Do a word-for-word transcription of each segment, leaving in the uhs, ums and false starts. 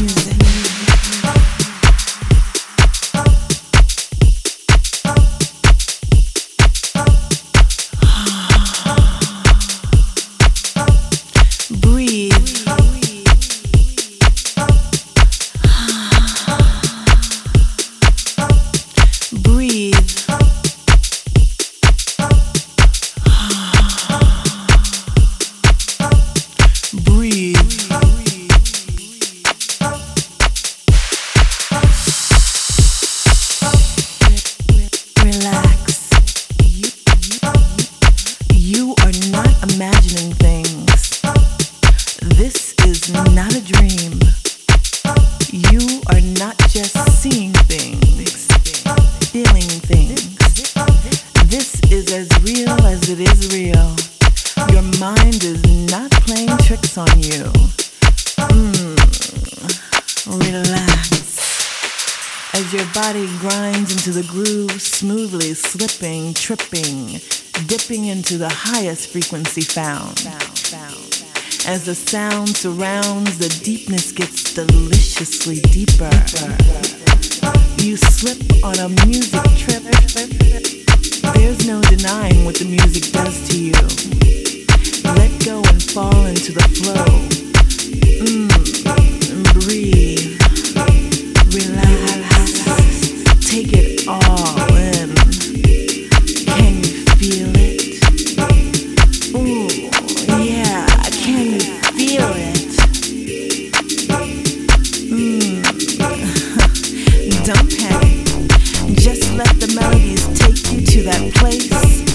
Tripping, dipping into the highest frequency found. As the sound surrounds, the deepness gets deliciously deeper. You slip on a music trip. There's no denying what the music does to you. Let go and fall into the flow. Mm, breathe. Relax. Take it all in. Can you feel it? Ooh, yeah, can you feel it? Mm. Don't panic. Just let the melodies take you to that place.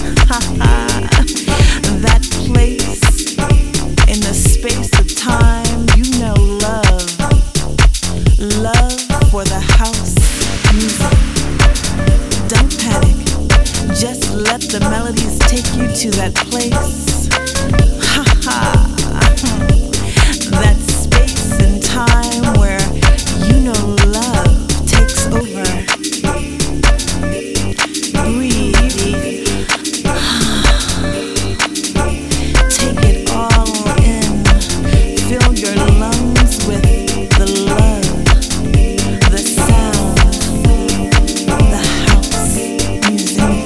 That place in the space of time. You know love. Love for the house music. Don't panic. Just let the melodies take you to that place. Ha ha. That space and time where you know love takes over. Breathe. Take it all in. Fill your lungs with the love, the sound, the house music.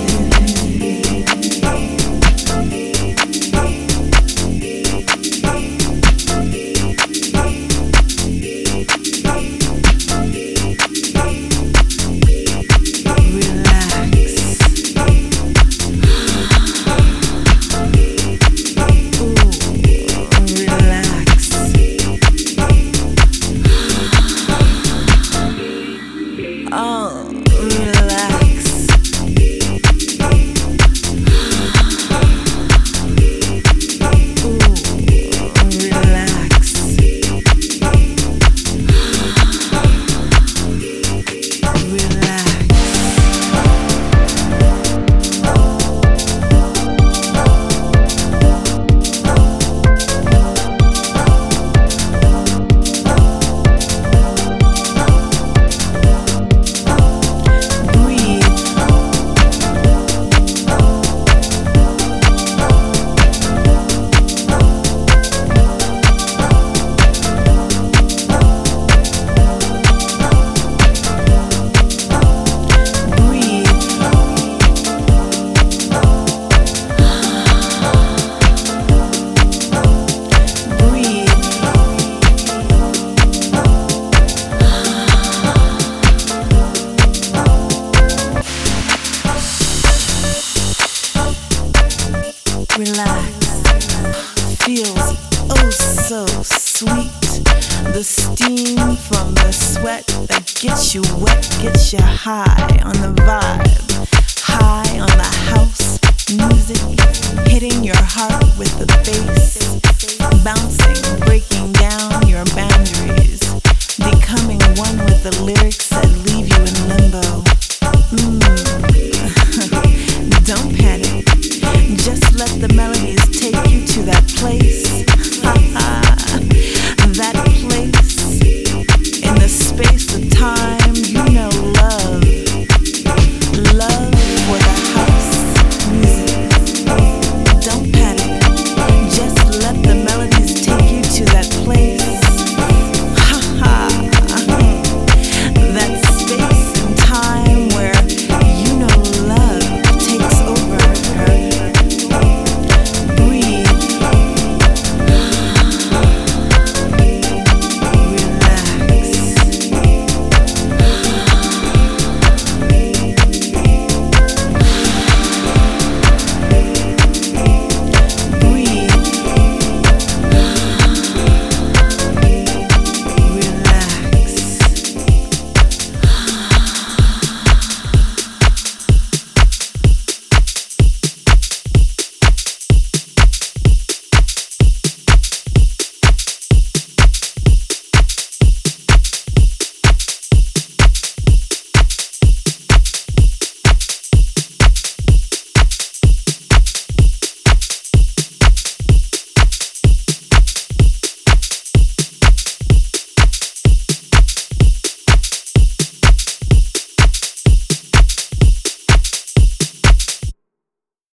The steam from the sweat that gets you wet, gets you high on the vibe, high on the house music, hitting your heart with the bass, bouncing, breaking down your boundaries, becoming one with the lyrics.